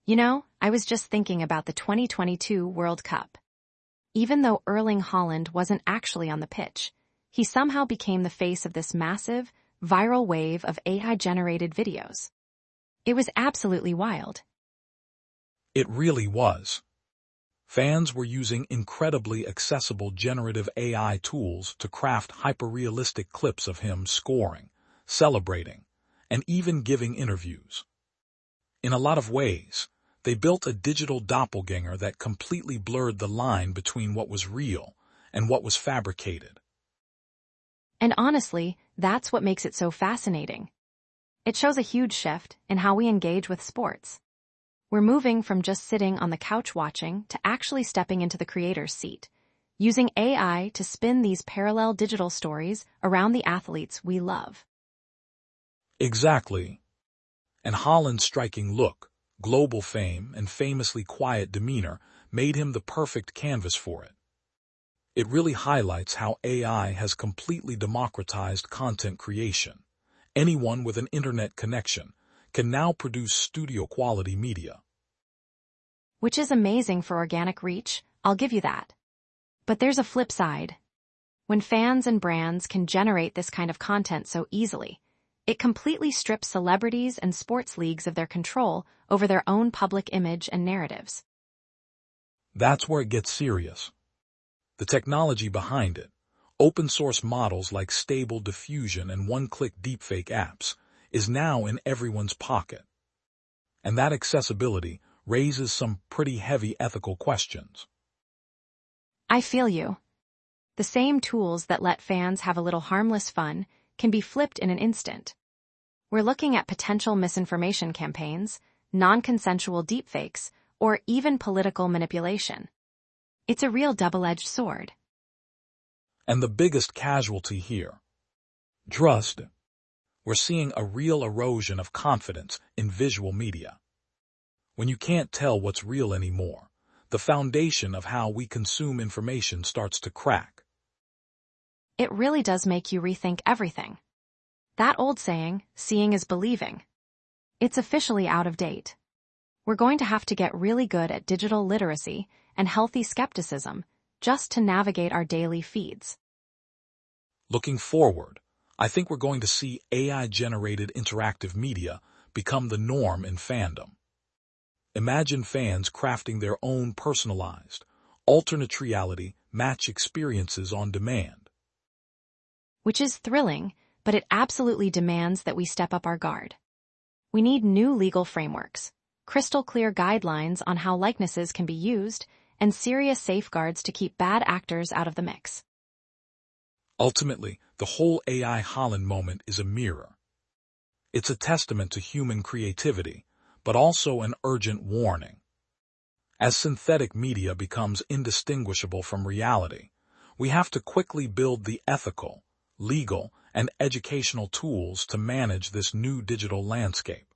I was just thinking about the 2022 World Cup. Even though Erling Haaland wasn't actually on the pitch, he somehow became the face of this massive, viral wave of AI-generated videos. It was absolutely wild. It really was. Fans were using incredibly accessible generative AI tools to craft hyper-realistic clips of him scoring, celebrating, and even giving interviews. In a lot of ways, they built a digital doppelganger that completely blurred the line between what was real and what was fabricated. And honestly, that's what makes it so fascinating. It shows a huge shift in how we engage with sports. We're moving from just sitting on the couch watching to actually stepping into the creator's seat, using AI to spin these parallel digital stories around the athletes we love. Exactly. And Haaland's striking look, global fame, and famously quiet demeanor made him the perfect canvas for it. It really highlights how AI has completely democratized content creation. Anyone with an internet connection can now produce studio-quality media. Which is amazing for organic reach, I'll give you that. But there's a flip side. When fans and brands can generate this kind of content so easily, it completely strips celebrities and sports leagues of their control over their own public image and narratives. That's where it gets serious. The technology behind it, open-source models like Stable Diffusion and one-click deepfake apps, is now in everyone's pocket. And that accessibility raises some pretty heavy ethical questions. I feel you. The same tools that let fans have a little harmless fun can be flipped in an instant. We're looking at potential misinformation campaigns, non-consensual deepfakes, or even political manipulation. It's a real double-edged sword. And the biggest casualty here: trust. We're seeing a real erosion of confidence in visual media. When you can't tell what's real anymore, the foundation of how we consume information starts to crack. It really does make you rethink everything. That old saying, seeing is believing. It's officially out of date. We're going to have to get really good at digital literacy and healthy skepticism just to navigate our daily feeds. Looking forward, I think we're going to see AI-generated interactive media become the norm in fandom. Imagine fans crafting their own personalized, alternate reality match experiences on demand. Which is thrilling, but it absolutely demands that we step up our guard. We need new legal frameworks, crystal clear guidelines on how likenesses can be used, and serious safeguards to keep bad actors out of the mix. Ultimately, the whole AI Haaland moment is a mirror. It's a testament to human creativity, but also an urgent warning. As synthetic media becomes indistinguishable from reality, we have to quickly build the ethical, legal, and educational tools to manage this new digital landscape.